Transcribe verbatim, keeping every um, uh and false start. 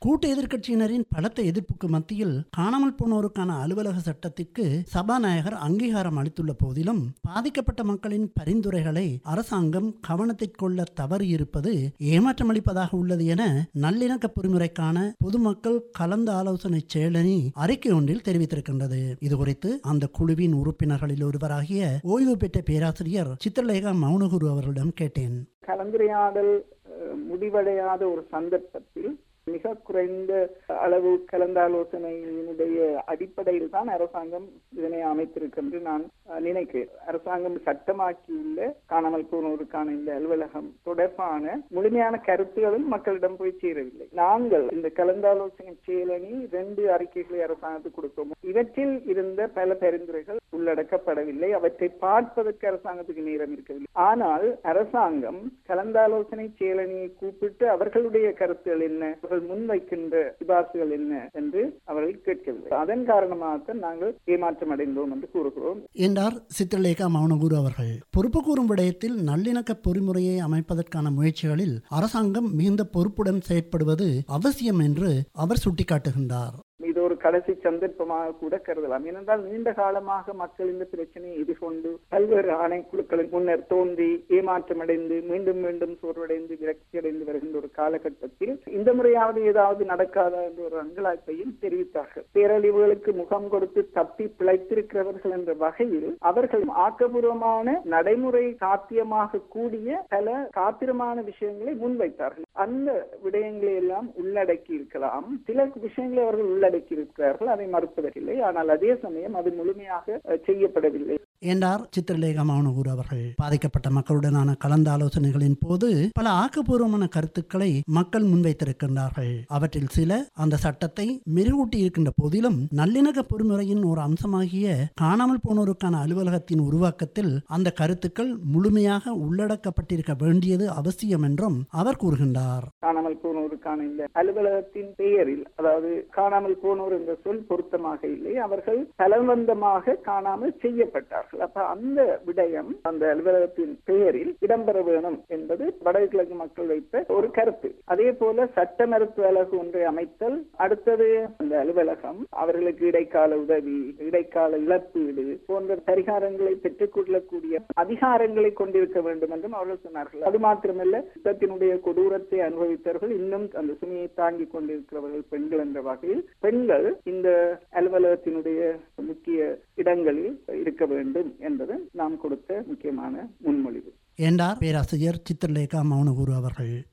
கூட்டு எதிர்க்கட்சியினரின் பலத்த எதிர்ப்புக்கு மத்தியில் காணாமல் போனோருக்கான அலுவலக சட்டத்திற்கு சபாநாயகர் அங்கீகாரம் அளித்துள்ள போதிலும் பாதிக்கப்பட்ட மக்களின் பரிந்துரைகளை அரசாங்கம் கவனத்தில் கொள்ள தவறியிருப்பது ஏமாற்றமளிப்பதாக உள்ளது என நல்லிணக்க பொறிமுறைக்கான பொதுமக்கள் கலந்து ஆலோசனை செயலணி அறிக்கை ஒன்றில் தெரிவித்திருக்கின்றது. இதுகுறித்து அந்த குழுவின் உறுப்பினர்களில் ஒருவராகிய ஓய்வு பெற்ற பேராசிரியர் சித்திரலேகா மௌனகுரு அவர்களிடம் கேட்டேன். கலந்துரையாடல் முடிவடையாத ஒரு சந்தர்ப்பத்தில் மிக குறைந்த அளவு கலந்தாலோசனையினுடைய அடிப்படையில் தான் அரசாங்கம் இதனை அமைத்திருக்கின்ற நான் நினைக்கிறேன். அரசாங்கம் சட்டமாக்கியுள்ள காணாமல் போனோருக்கான இந்த அலுவலகம் தொடர்பான முழுமையான கருத்துகளும் மக்களிடம் போய் சேரவில்லை. நாங்கள் இந்த கலந்தாலோசனை செயலணி ரெண்டு அறிக்கைகளை அரசாங்கத்துக்கு கொடுத்தோம். இவற்றில் இருந்த பல பரிந்துரைகள் உள்ளடக்கப்படவில்லை. அவற்றை பார்ப்பதற்கு அரசாங்கத்துக்கு நேரம் இருக்கவில்லை. ஆனால் அரசாங்கம் கலந்தாலோசனை செயலணியை கூப்பிட்டு அவர்களுடைய கருத்துகள் என்ன, முன்வைக்கின்ற சிபார்சுகள் என்ன என்று அவர்கள் கேட்கவில்லை. அதன் காரணமாகத்தான் நாங்கள் ஏமாற்றம் அடைந்தோம் என்று கூறுகிறோம் என்றார் சித்திரலேகா மௌனகுரு அவர்கள். பொறுப்பு கூறும் விடயத்தில் நல்லிணக்க பொறிமுறையை அமைப்பதற்கான முயற்சிகளில் அரசாங்கம் மிகுந்த பொறுப்புடன் செயற்படுவது அவசியம் என்று அவர் சுட்டிக்காட்டுகின்றார். இது ஒரு கடைசி சந்தர்ப்பமாக கூட கருதலாம். ஏனென்றால் நீண்ட காலமாக மக்கள் இந்த பிரச்சனையை எதிர்கொண்டு பல்வேறு ஆணைக்குழுக்களின் முன்னர் தோன்றி ஏமாற்றமடைந்து மீண்டும் மீண்டும் சோர்வடைந்து விரக்தி அடைந்து வருகின்ற ஒரு காலகட்டத்தில் இந்த முறையாவது ஏதாவது நடக்காதா என்ற ஒரு அங்கலாய்ப்பையும் தெரிவித்தார்கள். பேரழிவுகளுக்கு முகம் கொடுத்து தப்பி பிழைத்திருக்கிறவர்கள் என்ற வகையில் அவர்கள் ஆக்கப்பூர்வமான நடைமுறை சாத்தியமாக கூடிய பல காத்திரமான விஷயங்களை முன்வைத்தார்கள். அந்த விடயங்களை எல்லாம் உள்ளடக்கி இருக்கலாம். சில விஷயங்களை அவர்கள் உள்ளடக்கி இருக்கிறார்கள், அதை மறுப்பதற்கில்லை. ஆனால் அதே சமயம் அது முழுமையாக செய்யப்படவில்லை என்றார் சித்திரலேகா மௌனகுரு அவர்கள். பாதிக்கப்பட்ட மக்களுடனான கலந்து ஆலோசனைகளின் போது பல ஆக்கப்பூர்வமான கருத்துக்களை மக்கள் முன்வைத்திருக்கின்றார்கள். அவற்றில் சில அந்த சட்டத்தை மெருகூட்டி இருக்கின்ற போதிலும் நல்லிணக்க பொறிமுறையின் ஒரு அம்சமாகிய காணாமல் போனோருக்கான அலுவலகத்தின் உருவாக்கத்தில் அந்த கருத்துக்கள் முழுமையாக உள்ளடக்கப்பட்டிருக்க வேண்டியது அவசியம் என்றும் அவர் கூறுகின்றார். காணாமல் போனோருக்கான இந்த அலுவலகத்தின் பெயரில், அதாவது காணாமல் போனோர் என்ற சொல் பொருத்தமாக இல்லை, அவர்கள் பலவந்தமாக காணாமல் செய்யப்பட்டார். அப்ப அந்த விடயம் அந்த அலுவலகத்தின் பெயரில் இடம்பெற வேணும் என்பது வடகிழக்கு மக்கள் வைத்த ஒரு கருத்து. அதே போல சட்ட மருத்துவ அலகு ஒன்றை அமைத்தல், அடுத்தது அந்த அலுவலகம் அவர்களுக்கு இடைக்கால உதவி, இடைக்கால இழப்பீடு போன்ற பரிகாரங்களை பெற்றுக் கொள்ளக்கூடிய அதிகாரங்களை கொண்டிருக்க வேண்டும் என்றும் அவர்கள் சொன்னார்கள். அது மாத்திரமல்ல, யுத்தத்தினுடைய கொடூரத்தை அனுபவித்தவர்கள் இன்னும் அந்த சுமையை தாங்கிக் கொண்டிருக்கிறவர்கள் பெண்கள் என்ற வகையில் பெண்கள் இந்த அலுவலகத்தினுடைய முக்கிய இடங்களில் இருக்க வேண்டும் என்பது நாம் கொடுத்த முக்கியமான முன்மொழிவு என்றார் பேராசிரியர் சித்திரலேகா மௌனகுரு அவர்கள்.